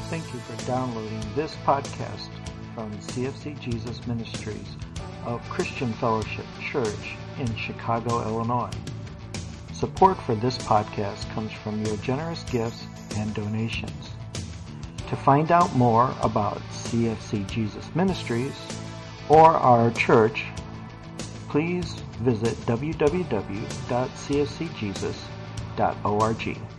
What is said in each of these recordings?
Thank you for downloading this podcast from CFC Jesus Ministries of Christian Fellowship Church in Chicago, Illinois. Support for this podcast comes from your generous gifts and donations. To find out more about CFC Jesus Ministries or our church, please visit www.cfcjesus.org.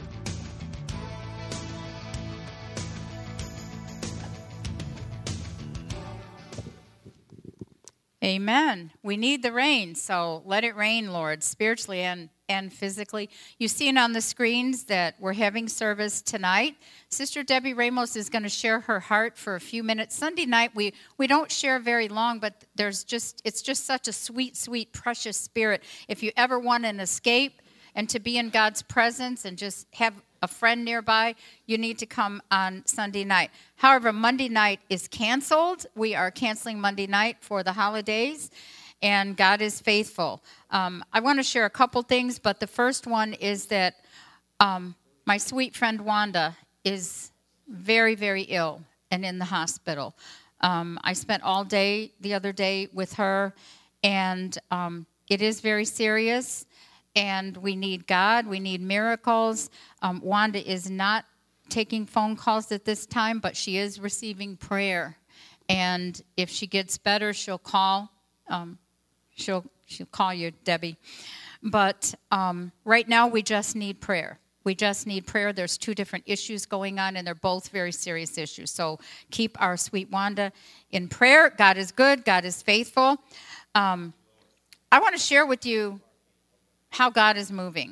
Amen. We need the rain, so let it rain, Lord, spiritually and physically. You've seen on the screens that we're having service tonight. Sister Debbie Ramos is going to share her heart for a few minutes. Sunday night, we don't share very long, but it's just such a sweet, sweet, precious spirit. If you ever want an escape and to be in God's presence and just have a friend nearby, you need to come on Sunday night. However, Monday night is canceled. We are canceling Monday night for the holidays, and God is faithful. I want to share a couple things, but the first one is that my sweet friend Wanda is very, very ill and in the hospital. I spent all day the other day with her, and it is very serious. And we need God. We need miracles. Wanda is not taking phone calls at this time, but she is receiving prayer. And if she gets better, she'll call. She'll call you, Debbie. But right now, we just need prayer. We just need prayer. There's two different issues going on, and they're both very serious issues. So keep our sweet Wanda in prayer. God is good. God is faithful. I want to share with you how God is moving,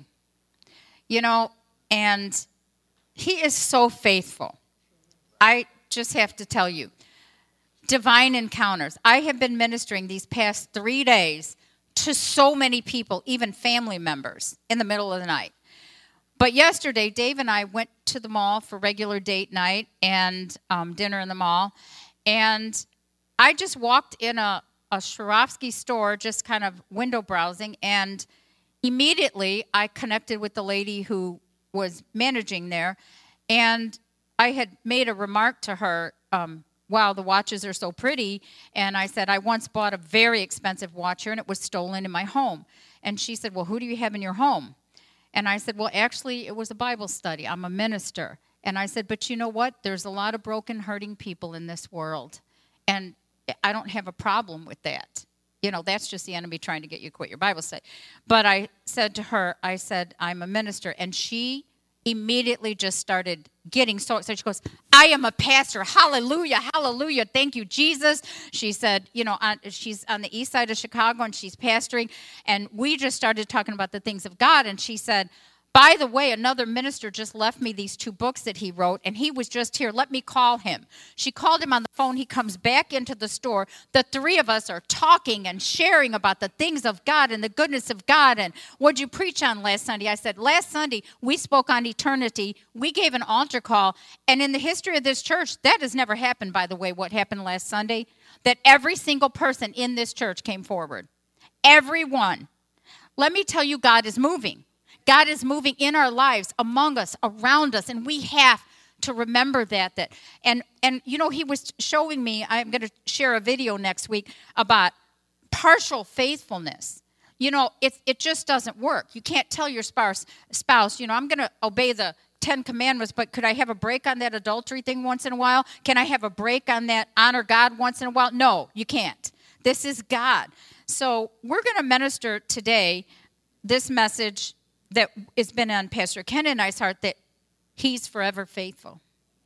and He is so faithful. I just have to tell you, divine encounters. I have been ministering these past 3 days to so many people, even family members, in the middle of the night. But yesterday, Dave and I went to the mall for regular date night and dinner in the mall, and I just walked in a Swarovski store, just kind of window browsing, and immediately, I connected with the lady who was managing there, and I had made a remark to her, wow, the watches are so pretty, and I said, I once bought a very expensive watch here, and it was stolen in my home. And she said, well, who do you have in your home? And I said, well, actually, it was a Bible study. I'm a minister. And I said, but you know what? There's a lot of broken, hurting people in this world, and I don't have a problem with that. That's just the enemy trying to get you to quit your Bible study. But I said to her, I'm a minister. And she immediately just started getting so excited. She goes, I am a pastor. Hallelujah, hallelujah. Thank you, Jesus. She said, she's on the east side of Chicago, and she's pastoring. And we just started talking about the things of God. And she said, by the way, another minister just left me these 2 books that he wrote, and he was just here. Let me call him. She called him on the phone. He comes back into the store. The 3 of us are talking and sharing about the things of God and the goodness of God. And what'd you preach on last Sunday? I said, last Sunday, we spoke on eternity. We gave an altar call. And in the history of this church, that has never happened, by the way, what happened last Sunday, that every single person in this church came forward. Everyone. Let me tell you, God is moving. God is moving in our lives, among us, around us, and we have to remember that. And he was showing me, I'm going to share a video next week about partial faithfulness. It just doesn't work. You can't tell your spouse, I'm going to obey the 10 commandments, but could I have a break on that adultery thing once in a while? Can I have a break on that honor God once in a while? No, you can't. This is God. So we're going to minister today this message that has been on Pastor Ken and I's heart, that He's forever faithful.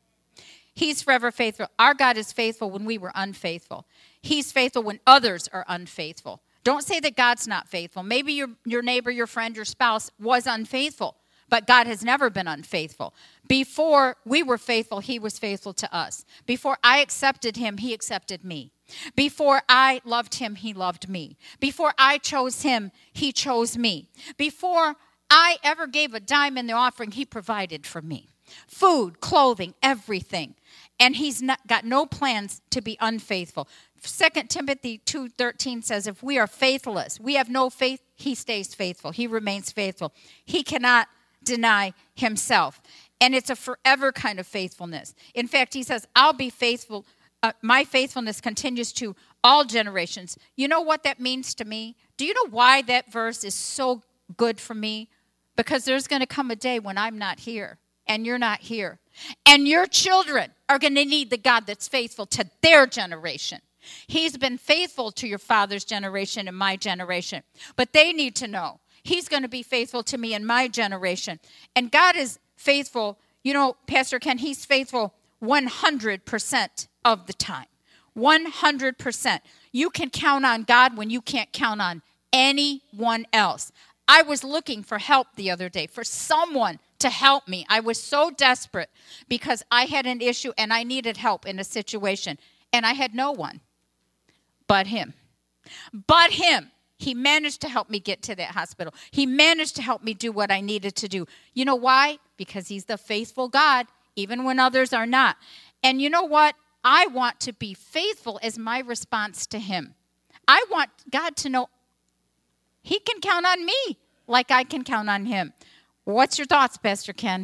He's forever faithful. Our God is faithful when we were unfaithful. He's faithful when others are unfaithful. Don't say that God's not faithful. Maybe your neighbor, your friend, your spouse was unfaithful, but God has never been unfaithful. Before we were faithful, He was faithful to us. Before I accepted Him, He accepted me. Before I loved Him, He loved me. Before I chose Him, He chose me. Before I ever gave a dime in the offering, He provided for me. Food, clothing, everything. And He's got no plans to be unfaithful. 2 Timothy 2:13 says, if we are faithless, we have no faith, He stays faithful. He remains faithful. He cannot deny Himself. And it's a forever kind of faithfulness. In fact, he says, I'll be faithful. My faithfulness continues to all generations. You know what that means to me? Do you know why that verse is so good for me? Because there's going to come a day when I'm not here and you're not here. And your children are going to need the God that's faithful to their generation. He's been faithful to your father's generation and my generation. But they need to know he's going to be faithful to me and my generation. And God is faithful. You know, Pastor Ken, he's faithful 100% of the time. 100%. You can count on God when you can't count on anyone else. I was looking for help the other day, for someone to help me. I was so desperate because I had an issue and I needed help in a situation. And I had no one but him. But him. He managed to help me get to that hospital. He managed to help me do what I needed to do. You know why? Because he's the faithful God, even when others are not. And you know what? I want to be faithful as my response to him. I want God to know he can count on me like I can count on him. What's your thoughts, Pastor Ken?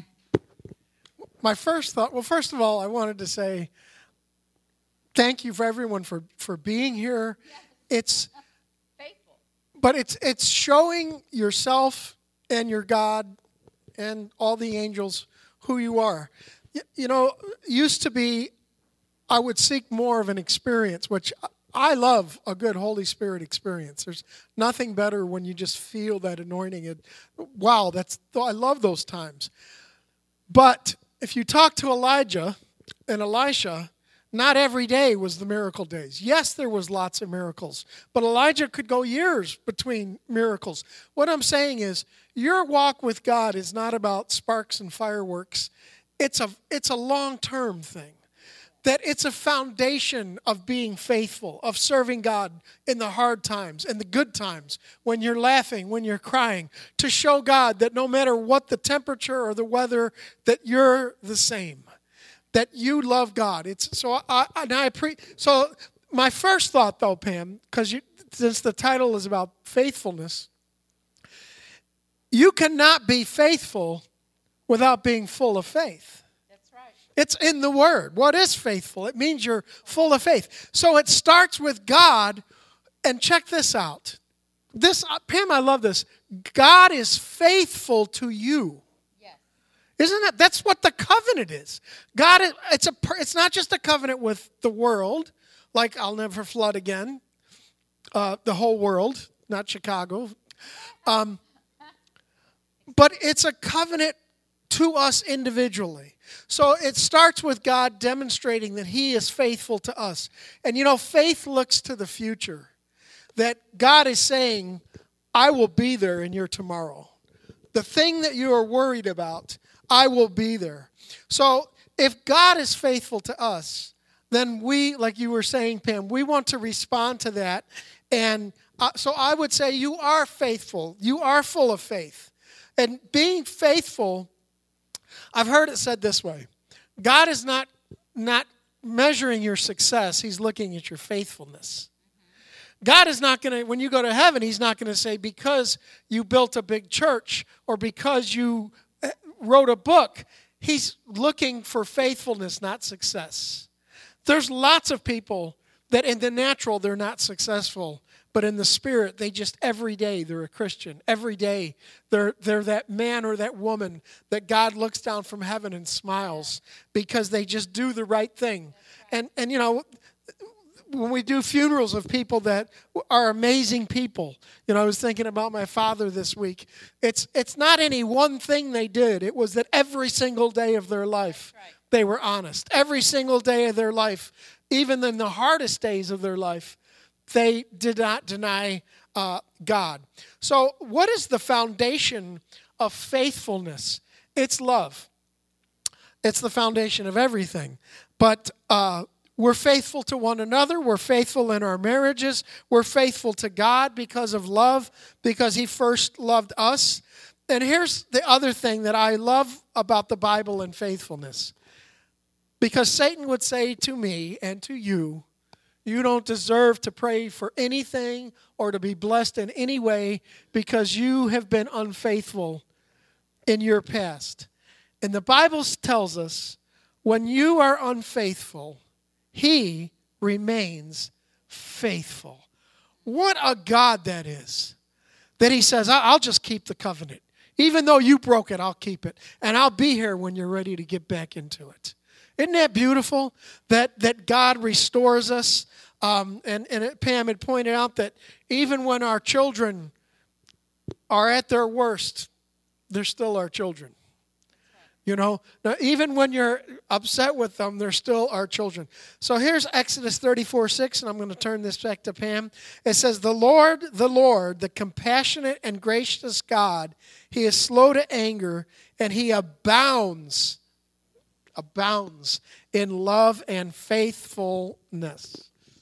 My first thought, well, first of all, I wanted to say thank you for everyone for being here. It's Faithful. But it's showing yourself and your God and all the angels who you are. You know, used to be I would seek more of an experience, which I love a good Holy Spirit experience. There's nothing better when you just feel that anointing. Wow, I love those times. But if you talk to Elijah and Elisha, not every day was the miracle days. Yes, there was lots of miracles, but Elijah could go years between miracles. What I'm saying is your walk with God is not about sparks and fireworks. It's a long-term thing. That it's a foundation of being faithful, of serving God in the hard times and the good times, when you're laughing, when you're crying, to show God that no matter what the temperature or the weather, that you're the same, that you love God. So my first thought, though, Pam, because since the title is about faithfulness, you cannot be faithful without being full of faith. It's in the Word. What is faithful? It means you're full of faith. So it starts with God, and check this out. Pam, I love this. God is faithful to you. Yes. Isn't it? That's what the covenant is. God, it's not just a covenant with the world, like I'll never flood again. The whole world, not Chicago. But it's a covenant to us individually. So it starts with God demonstrating that he is faithful to us. And you know, faith looks to the future. That God is saying, I will be there in your tomorrow. The thing that you are worried about, I will be there. So if God is faithful to us, then we, like you were saying, Pam, we want to respond to that. And so I would say you are faithful. You are full of faith. And being faithful, I've heard it said this way. God is not measuring your success. He's looking at your faithfulness. God is not going to, when you go to heaven, he's not going to say, because you built a big church or because you wrote a book. He's looking for faithfulness, not success. There's lots of people that in the natural, they're not successful. But in the spirit, they just every day they're a Christian. Every day they're that man or that woman that God looks down from heaven and smiles because they just do the right thing. And you know, when we do funerals of people that are amazing people, you know, I was thinking about my father this week. It's not any one thing they did. It was that every single day of their life they were honest. Every single day of their life, even in the hardest days of their life, they did not deny God. So what is the foundation of faithfulness? It's love. It's the foundation of everything. But we're faithful to one another. We're faithful in our marriages. We're faithful to God because of love, because he first loved us. And here's the other thing that I love about the Bible and faithfulness. Because Satan would say to me and to you, you don't deserve to pray for anything or to be blessed in any way because you have been unfaithful in your past. And the Bible tells us, when you are unfaithful, he remains faithful. What a God that is. That he says, I'll just keep the covenant. Even though you broke it, I'll keep it. And I'll be here when you're ready to get back into it. Isn't that beautiful? That God restores us. And Pam had pointed out that even when our children are at their worst, they're still our children. You know, now, even when you're upset with them, they're still our children. So here's Exodus 34:6, and I'm going to turn this back to Pam. It says, the Lord, the compassionate and gracious God, he is slow to anger, and he abounds in love and faithfulness.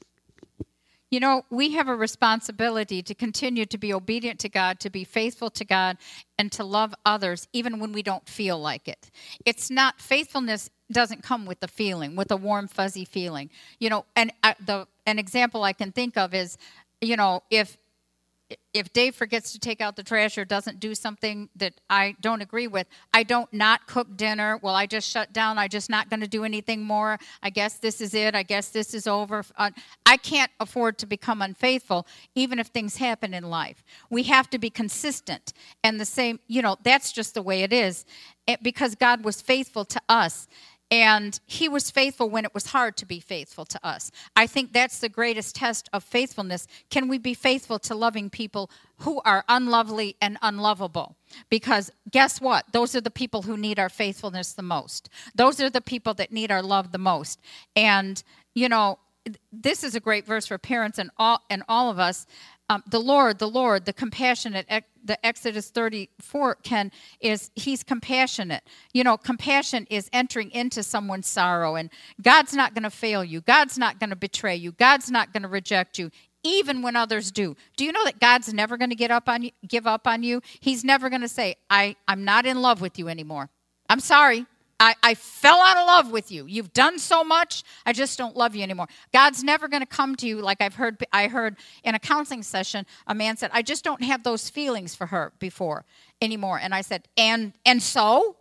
You know, we have a responsibility to continue to be obedient to God, to be faithful to God, and to love others even when we don't feel like it. It's not, faithfulness doesn't come with a feeling, with a warm, fuzzy feeling. You know, and an example I can think of is, you know, if Dave forgets to take out the trash or doesn't do something that I don't agree with, I don't not cook dinner. Well, I just shut down. I'm just not going to do anything more. I guess this is it. I guess this is over. I can't afford to become unfaithful, even if things happen in life. We have to be consistent. And the same, you know, that's just the way it is. Because God was faithful to us. And he was faithful when it was hard to be faithful to us. I think that's the greatest test of faithfulness. Can we be faithful to loving people who are unlovely and unlovable? Because guess what? Those are the people who need our faithfulness the most. Those are the people that need our love the most. And, you know, this is a great verse for parents and all of us. The Lord, the compassionate, the Exodus 34, he's compassionate. You know, compassion is entering into someone's sorrow, and God's not going to fail you. God's not going to betray you. God's not going to reject you, even when others do. Do you know that God's never going to give up on you? He's never going to say, I'm not in love with you anymore. I'm sorry. I fell out of love with you. You've done so much. I just don't love you anymore. God's never going to come to you like I heard in a counseling session, a man said, I just don't have those feelings for her anymore. And I said, and so?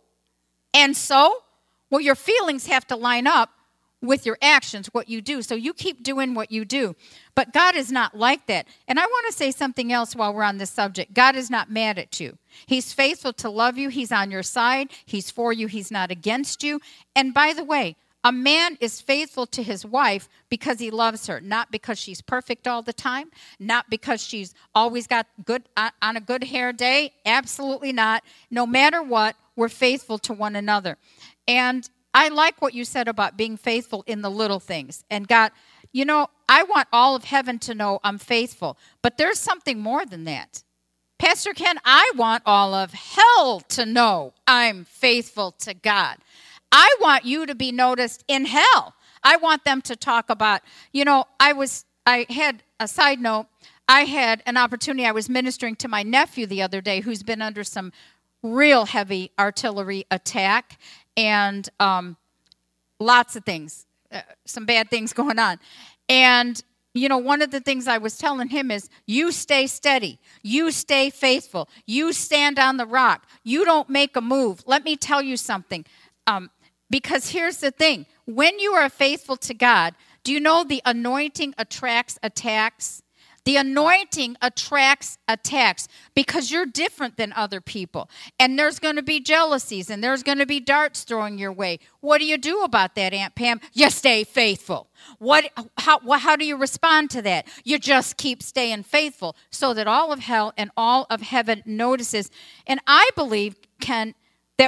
Well, your feelings have to line up with your actions, what you do. So you keep doing what you do. But God is not like that. And I want to say something else while we're on this subject. God is not mad at you. He's faithful to love you. He's on your side. He's for you. He's not against you. And by the way, a man is faithful to his wife because he loves her, not because she's perfect all the time, not because she's always got good on a good hair day. Absolutely not. No matter what, we're faithful to one another. And I like what you said about being faithful in the little things. And God, you know, I want all of heaven to know I'm faithful. But there's something more than that. Pastor Ken, I want all of hell to know I'm faithful to God. I want you to be noticed in hell. I want them to talk about, you know, I had a side note. I had an opportunity. I was ministering to my nephew the other day who's been under some real heavy artillery attack. And lots of things, some bad things going on. And, you know, one of the things I was telling him is, you stay steady. You stay faithful. You stand on the rock. You don't make a move. Let me tell you something. Because here's the thing. When you are faithful to God, do you know the anointing attracts attacks? The anointing attracts attacks because you're different than other people. And there's going to be jealousies and there's going to be darts thrown your way. What do you do about that, Aunt Pam? You stay faithful. How do you respond to that? You just keep staying faithful so that all of hell and all of heaven notices. And I believe, Ken, that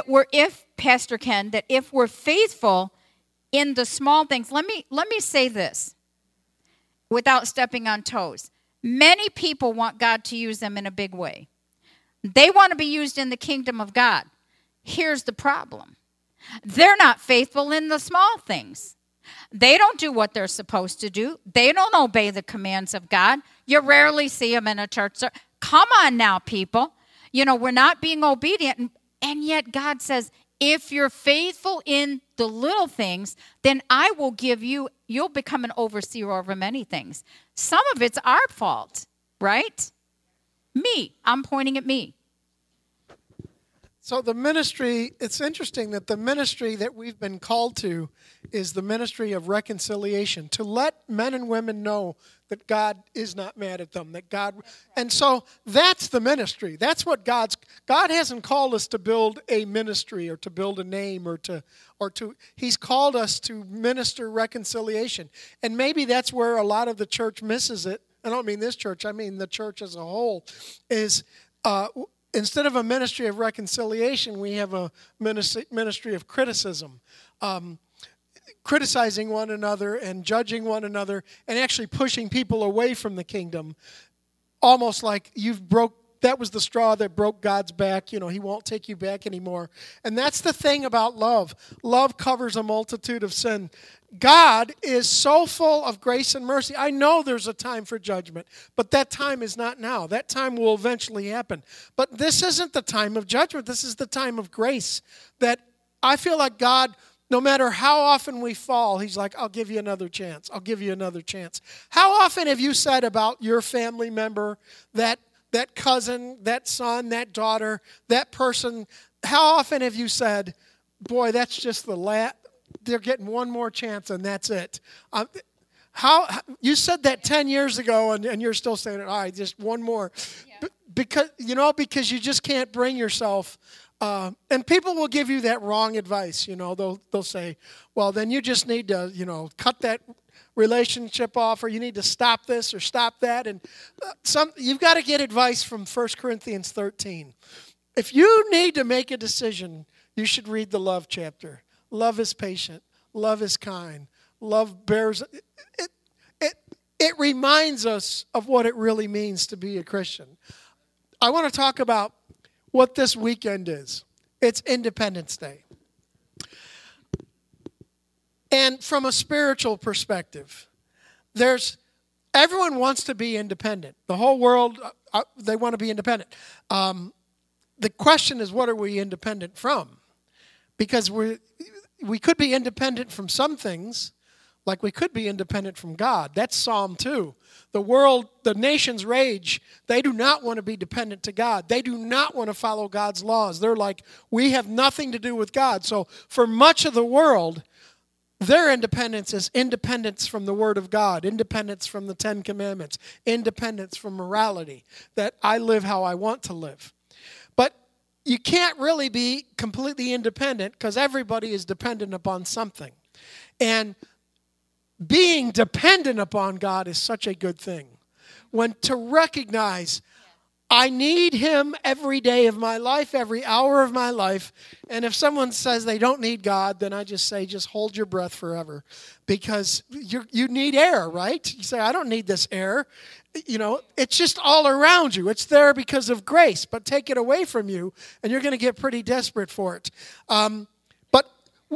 if we're faithful in the small things, let me say this without stepping on toes. Many people want God to use them in a big way. They want to be used in the kingdom of God. Here's the problem. They're not faithful in the small things. They don't do what they're supposed to do. They don't obey the commands of God. You rarely see them in a church. Come on now, people. You know, we're not being obedient. And yet God says, if you're faithful in the little things, then I will give you'll become an overseer over many things. Some of it's our fault, right? Me. I'm pointing at me. So the ministry, it's interesting that the ministry that we've been called to is the ministry of reconciliation, to let men and women know that God is not mad at them, that God, and so that's the ministry. That's what God hasn't called us to build a ministry or to build a name or to, He's called us to minister reconciliation. And maybe that's where a lot of the church misses it. I don't mean this church, I mean the church as a whole, is instead of a ministry of reconciliation, we have a ministry of criticism. Criticizing one another and judging one another and actually pushing people away from the kingdom, almost like that was the straw that broke God's back. He won't take you back anymore. And that's the thing about love. Love covers a multitude of sin. God is so full of grace and mercy. I know there's a time for judgment, but that time is not now. That time will eventually happen. But this isn't the time of judgment. This is the time of grace. That I feel like God, no matter how often we fall, He's like, I'll give you another chance. I'll give you another chance. How often have you said about your family member, that cousin, that son, that daughter, that person, how often have you said, boy, that's just they're getting one more chance and that's it? How you said that 10 years ago and you're still saying it, all right, just one more. Yeah. Because you just can't bring yourself. And people will give you that wrong advice. They'll say, well, then you just need to, cut that relationship off, or you need to stop this or stop that. And you've got to get advice from 1 Corinthians 13. If you need to make a decision, you should read the love chapter. Love is patient. Love is kind. Love bears. It reminds us of what it really means to be a Christian. I want to talk about what this weekend is. It's Independence Day. And from a spiritual perspective, everyone wants to be independent. The whole world, they want to be independent. The question is, what are we independent from? Because we could be independent from some things, like we could be independent from God. That's Psalm 2. The nations rage. They do not want to be dependent to God. They do not want to follow God's laws. They're like, we have nothing to do with God. So for much of the world, their independence is independence from the Word of God, independence from the Ten Commandments, independence from morality, that I live how I want to live. But you can't really be completely independent because everybody is dependent upon something. And being dependent upon God is such a good thing. When to recognize I need Him every day of my life, every hour of my life. And if someone says they don't need God, then I just say, just hold your breath forever. Because you need air, right? You say, I don't need this air. It's just all around you. It's there because of grace. But take it away from you, and you're going to get pretty desperate for it. But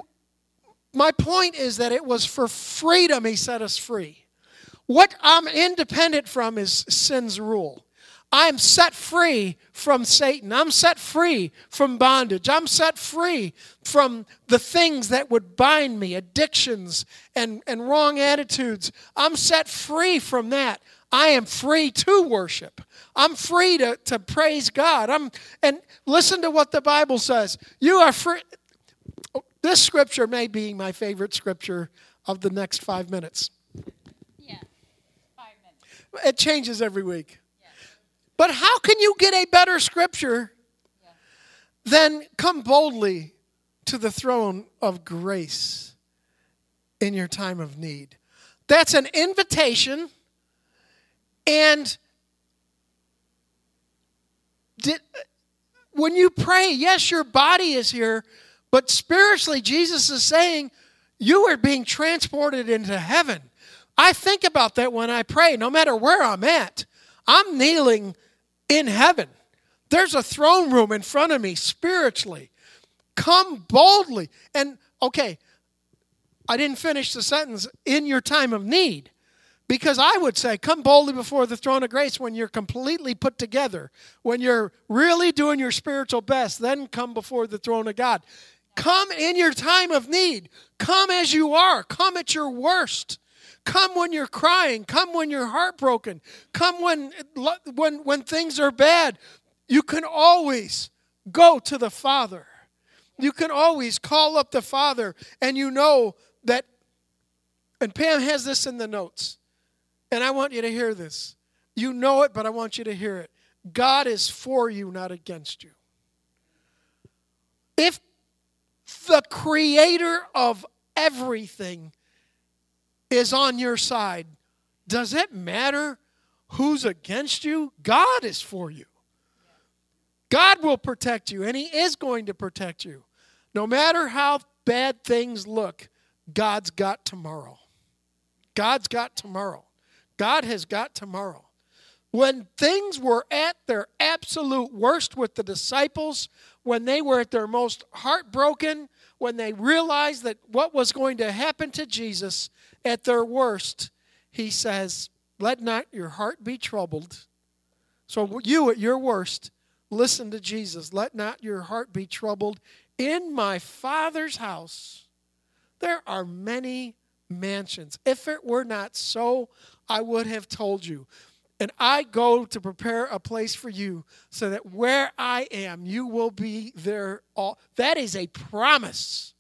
my point is that it was for freedom He set us free. What I'm independent from is sin's rule. I'm set free from Satan. I'm set free from bondage. I'm set free from the things that would bind me, addictions and wrong attitudes. I'm set free from that. I am free to worship. I'm free to praise God. And listen to what the Bible says. You are free. This scripture may be my favorite scripture of the next 5 minutes. Yeah, 5 minutes. It changes every week. But how can you get a better scripture than come boldly to the throne of grace in your time of need? That's an invitation. And when you pray, yes, your body is here, but spiritually, Jesus is saying you are being transported into heaven. I think about that when I pray, no matter where I'm at. I'm kneeling in heaven. There's a throne room in front of me spiritually. Come boldly. And, okay, I didn't finish the sentence, in your time of need. Because I would say, come boldly before the throne of grace when you're completely put together. When you're really doing your spiritual best, then come before the throne of God. Come in your time of need. Come as you are. Come at your worst. Come when you're crying. Come when you're heartbroken. Come when things are bad. You can always go to the Father. You can always call up the Father, and you know that, and Pam has this in the notes, and I want you to hear this. You know it, but I want you to hear it. God is for you, not against you. If the creator of everything is on your side, does it matter who's against you? God is for you. God will protect you, and He is going to protect you. No matter how bad things look, God's got tomorrow. God's got tomorrow. God has got tomorrow. When things were at their absolute worst with the disciples, when they were at their most heartbroken, when they realized that what was going to happen to Jesus at their worst, He says, let not your heart be troubled. So you at your worst, listen to Jesus. Let not your heart be troubled. In my Father's house, there are many mansions. If it were not so, I would have told you. And I go to prepare a place for you so that where I am, you will be there. That is a promise.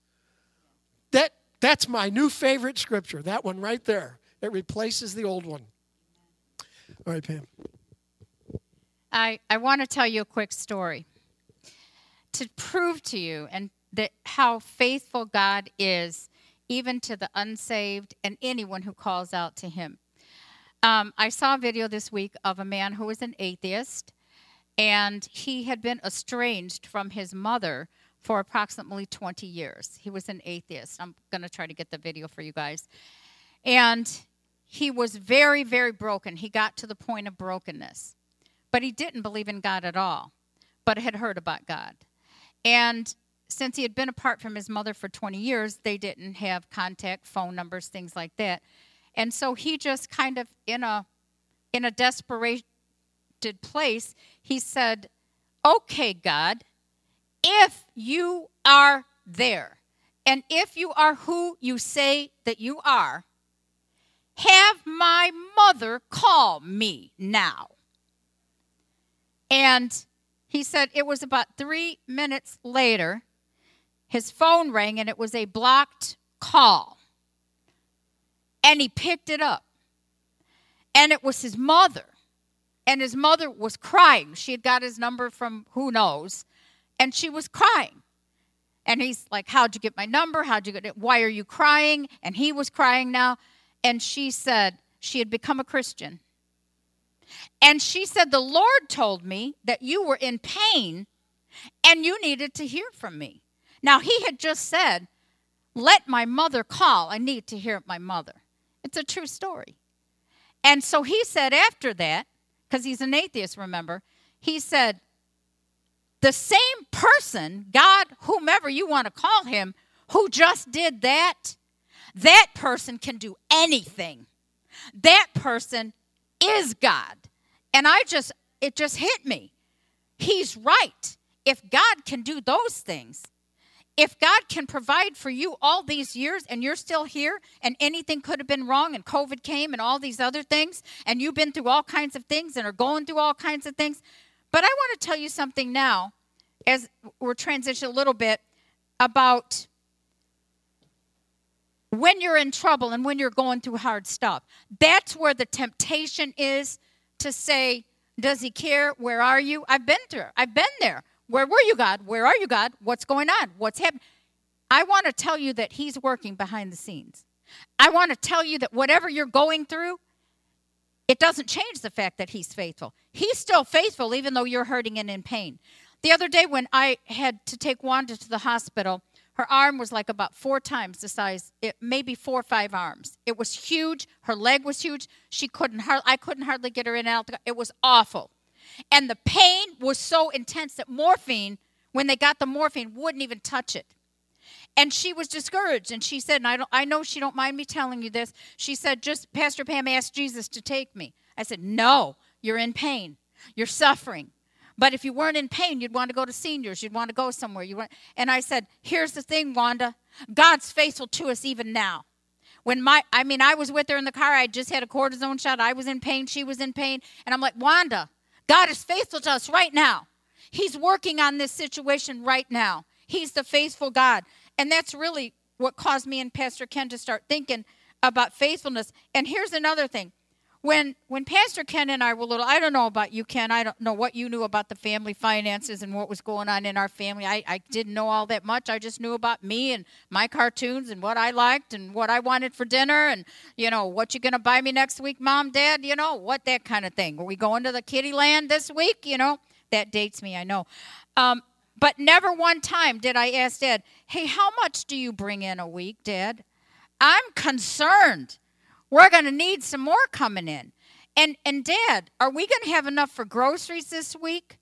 That's my new favorite scripture, that one right there. It replaces the old one. All right, Pam. I want to tell you a quick story to prove to you and that how faithful God is, even to the unsaved and anyone who calls out to Him. I saw a video this week of a man who was an atheist, and he had been estranged from his mother for approximately 20 years. He was an atheist. I'm going to try to get the video for you guys. And he was very, very broken. He got to the point of brokenness. But he didn't believe in God at all, but had heard about God. And since he had been apart from his mother for 20 years, they didn't have contact, phone numbers, things like that. And so he just kind of, in a desperate place, he said, okay, God, if you are there, and if you are who you say that you are, have my mother call me now. And he said it was about 3 minutes later, his phone rang, and it was a blocked call. And he picked it up. And it was his mother. And his mother was crying. She had got his number from who knows. And she was crying. And he's like, how'd you get my number? How'd you get it? Why are you crying? And he was crying now. And she said she had become a Christian. And she said, the Lord told me that you were in pain and you needed to hear from me. Now, he had just said, let my mother call. I need to hear my mother. It's a true story. And so he said after that, because he's an atheist, remember, he said, the same person, God, whomever you want to call him, who just did that, that person can do anything. That person is God. And it just hit me. He's right. If God can do those things, if God can provide for you all these years and you're still here and anything could have been wrong and COVID came and all these other things and you've been through all kinds of things and are going through all kinds of things. But I want to tell you something now as we're transitioning a little bit about when you're in trouble and when you're going through hard stuff. That's where the temptation is to say, does he care? Where are you? I've been there. Where were you, God? Where are you, God? What's going on? What's happening? I want to tell you that he's working behind the scenes. I want to tell you that whatever you're going through, it doesn't change the fact that he's faithful. He's still faithful even though you're hurting and in pain. The other day when I had to take Wanda to the hospital, her arm was like about 4 times the size, maybe 4 or 5 arms. It was huge. Her leg was huge. I couldn't hardly get her in and out. It was awful. And the pain was so intense that morphine, when they got the morphine, wouldn't even touch it. And she was discouraged. And she said, and I know she don't mind me telling you this, she said, just Pastor Pam asked Jesus to take me. I said, no, you're in pain. You're suffering. But if you weren't in pain, you'd want to go to seniors. You'd want to go somewhere. And I said, here's the thing, Wanda. God's faithful to us even now. I was with her in the car. I just had a cortisone shot. I was in pain. She was in pain. And I'm like, Wanda, God is faithful to us right now. He's working on this situation right now. He's the faithful God. And that's really what caused me and Pastor Ken to start thinking about faithfulness. And here's another thing. When Pastor Ken and I were little, I don't know about you, Ken. I don't know what you knew about the family finances and what was going on in our family. I didn't know all that much. I just knew about me and my cartoons and what I liked and what I wanted for dinner and, what you going to buy me next week, Mom, Dad, what that kind of thing. Are we going to the kiddie land this week? That dates me, I know. But never one time did I ask Dad, hey, how much do you bring in a week, Dad? I'm concerned. We're going to need some more coming in. And Dad, are we going to have enough for groceries this week?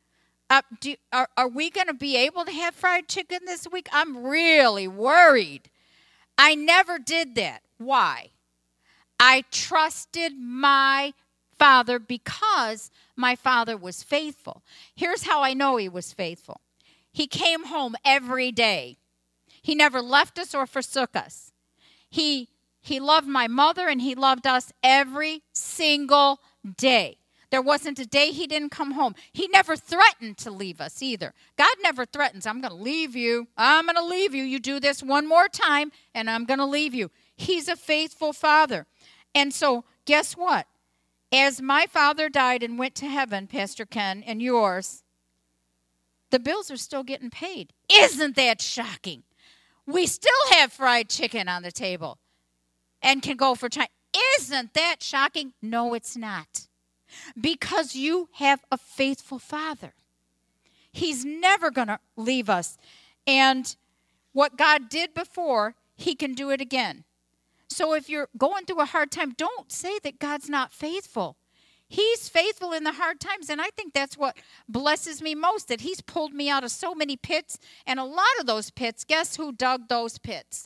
Are we going to be able to have fried chicken this week? I'm really worried. I never did that. Why? I trusted my Father because my Father was faithful. Here's how I know he was faithful. He came home every day. He never left us or forsook us. He loved my mother and he loved us every single day. There wasn't a day he didn't come home. He never threatened to leave us either. God never threatens, I'm going to leave you. I'm going to leave you. You do this one more time and I'm going to leave you. He's a faithful Father. And so guess what? As my father died and went to heaven, Pastor Ken, and yours, the bills are still getting paid. Isn't that shocking? We still have fried chicken on the table and can go for China. Isn't that shocking? No, it's not. Because you have a faithful Father. He's never going to leave us. And what God did before, he can do it again. So if you're going through a hard time, don't say that God's not faithful. He's faithful in the hard times, and I think that's what blesses me most, that he's pulled me out of so many pits, and a lot of those pits, guess who dug those pits?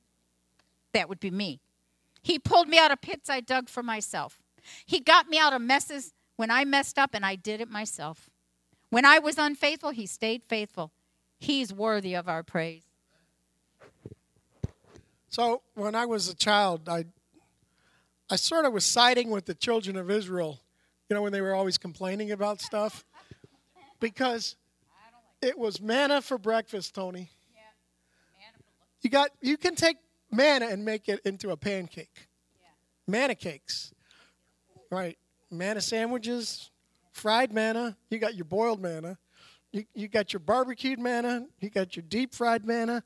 That would be me. He pulled me out of pits I dug for myself. He got me out of messes when I messed up, and I did it myself. When I was unfaithful, he stayed faithful. He's worthy of our praise. So when I was a child, I sort of was siding with the children of Israel, when they were always complaining about stuff. Because it was manna for breakfast, Tony. You can take manna and make it into a pancake. Manna cakes. Right. Manna sandwiches, fried manna. You got your boiled manna. You got your barbecued manna. You got your deep fried manna.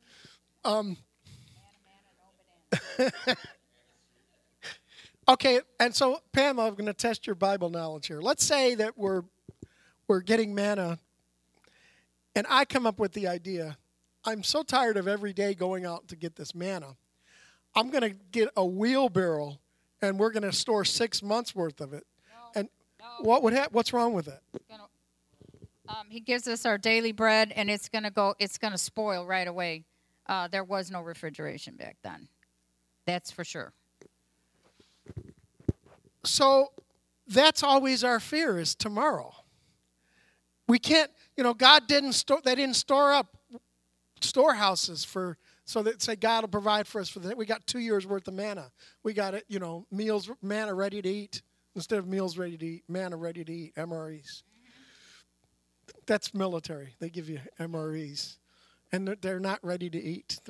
Okay, and so Pam, I'm going to test your Bible knowledge here. Let's say that we're getting manna, and I come up with the idea. I'm so tired of every day going out to get this manna. I'm going to get a wheelbarrow, and we're going to store 6 months worth of it. What would happen? What's wrong with it? He gives us our daily bread, and it's going to spoil right away. There was no refrigeration back then. That's for sure. So that's always our fear, is tomorrow. We can't, God didn't store up storehouses so that say God will provide for us we got 2 years worth of manna. We got it, meals, manna ready to eat instead of meals ready to eat, manna ready to eat, MREs. That's military. They give you MREs. And they're not ready to eat.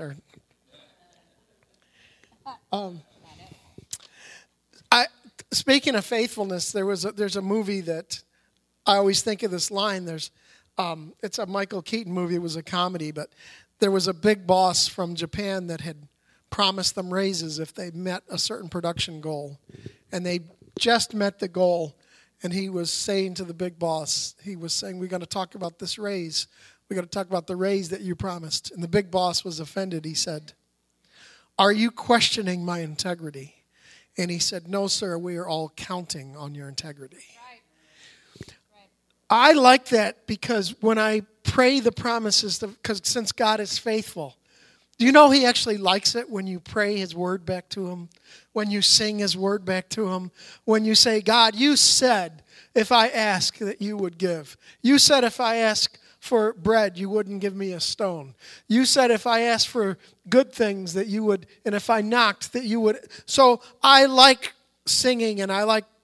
Speaking of faithfulness, there's a movie that I always think of this line. It's a Michael Keaton movie. It was a comedy, but there was a big boss from Japan that had promised them raises if they met a certain production goal, and they just met the goal. And he was saying to the big boss, we're going to talk about this raise. We're going to talk about the raise that you promised. And the big boss was offended. He said, "Are you questioning my integrity?" And he said, "No, sir, we are all counting on your integrity." Right. I like that because when I pray the promises, because since God is faithful, do you know he actually likes it when you pray his word back to him, when you sing his word back to him, when you say, "God, you said if I ask that you would give. You said if I ask for bread, you wouldn't give me a stone. You said if I asked for good things that you would, and if I knocked that you would." So I like singing and I like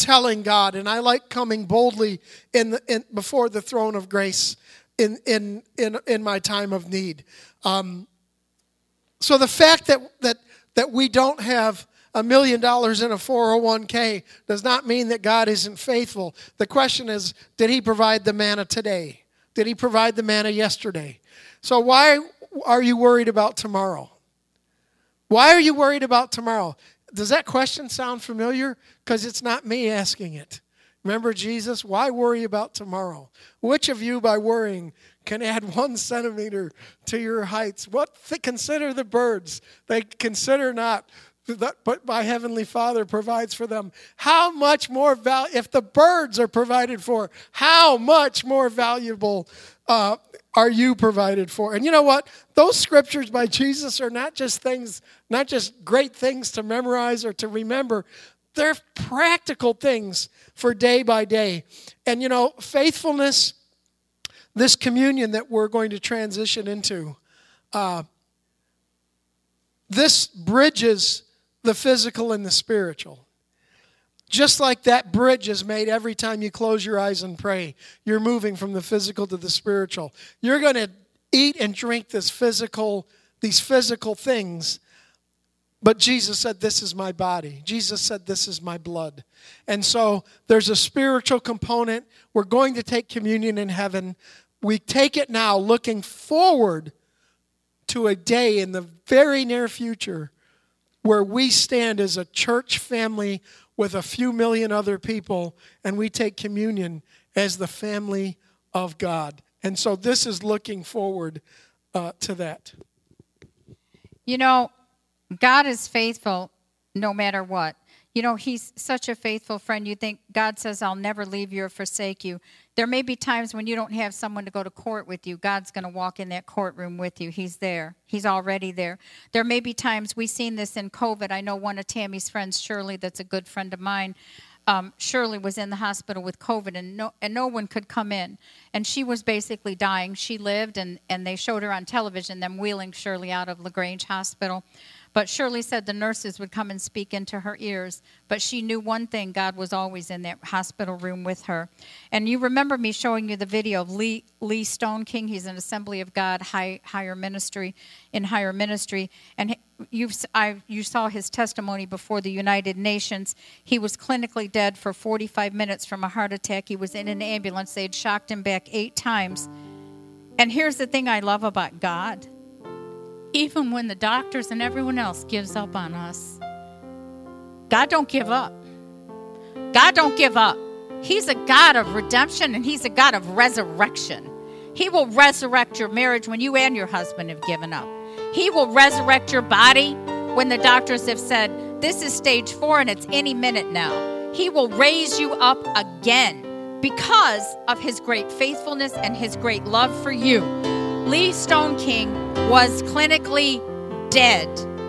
telling God, and I like coming boldly before the throne of grace in my time of need. So the fact that we don't have $1 million in a 401k does not mean that God isn't faithful. The question is, did he provide the manna today? Did he provide the manna yesterday? So why are you worried about tomorrow? Why are you worried about tomorrow? Does that question sound familiar? Because it's not me asking it. Remember Jesus? Why worry about tomorrow? Which of you, by worrying, can add 1 centimeter to your heights? Consider the birds. They consider not, but my Heavenly Father provides for them. How much more if the birds are provided for, how much more valuable are you provided for? And you know what? Those scriptures by Jesus are not just great things to memorize or to remember. They're practical things for day by day. And you know, faithfulness, this communion that we're going to transition into, this bridges the physical and the spiritual. Just like that bridge is made every time you close your eyes and pray, you're moving from the physical to the spiritual. You're going to eat and drink these physical things, but Jesus said, this is my body. Jesus said, this is my blood. And so there's a spiritual component. We're going to take communion in heaven. We take it now looking forward to a day in the very near future where we stand as a church family with a few million other people, and we take communion as the family of God. And so this is looking forward to that. You know, God is faithful no matter what. You know, he's such a faithful friend. You think God says, I'll never leave you or forsake you. There may be times when you don't have someone to go to court with you. God's going to walk in that courtroom with you. He's there. He's already there. There may be times, we've seen this in COVID. I know one of Tammy's friends, Shirley, that's a good friend of mine. Shirley was in the hospital with COVID, and no one could come in. And she was basically dying. She lived, and they showed her on television, them wheeling Shirley out of LaGrange Hospital. But Shirley said the nurses would come and speak into her ears. But she knew one thing, God was always in that hospital room with her. And you remember me showing you the video of Lee Stoneking. He's an Assembly of God higher ministry. And you saw his testimony before the United Nations. He was clinically dead for 45 minutes from a heart attack. He was in an ambulance. They had shocked him back 8 times. And here's the thing I love about God. Even when the doctors and everyone else gives up on us, God don't give up. God don't give up. He's a God of redemption, and he's a God of resurrection. He will resurrect your marriage when you and your husband have given up. He will resurrect your body when the doctors have said, this is stage 4 and it's any minute now. He will raise you up again because of his great faithfulness and his great love for you. Lee Stoneking was clinically dead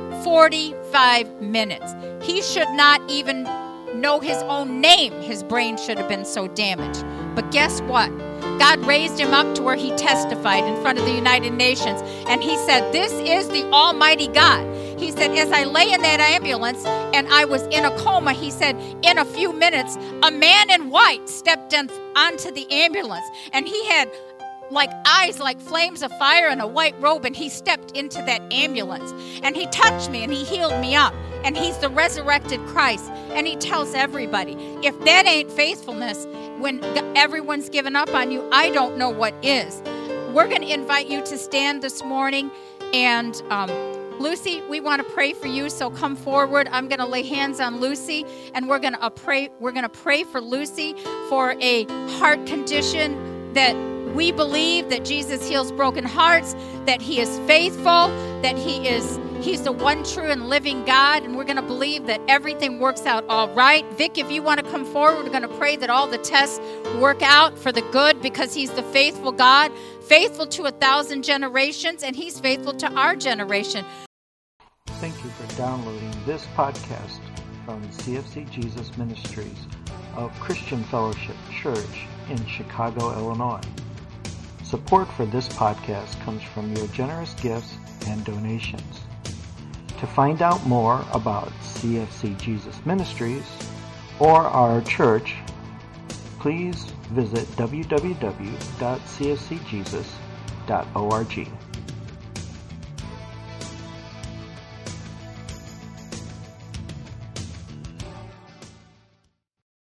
45 minutes. He should not even know his own name. His brain should have been so damaged. But guess what? God raised him up to where he testified in front of the United Nations. And he said, this is the Almighty God. He said, as I lay in that ambulance and I was in a coma, he said, in a few minutes, a man in white stepped onto the ambulance. And he had like eyes like flames of fire and a white robe, and he stepped into that ambulance. And he touched me and he healed me up. And he's the resurrected Christ. And he tells everybody, if that ain't faithfulness, when everyone's given up on you, I don't know what is. We're going to invite you to stand this morning. And Lucy, we want to pray for you, so come forward. I'm going to lay hands on Lucy, and we're going to pray for Lucy for a heart condition that we believe that Jesus heals broken hearts, that he is faithful, that he's the one true and living God, and we're going to believe that everything works out all right. Vic, if you want to come forward, we're going to pray that all the tests work out for the good, because he's the faithful God, faithful to 1,000 generations, and he's faithful to our generation. Thank you for downloading this podcast from CFC Jesus Ministries of Christian Fellowship Church in Chicago, Illinois. Support for this podcast comes from your generous gifts and donations. To find out more about CFC Jesus Ministries or our church, please visit www.cfcjesus.org.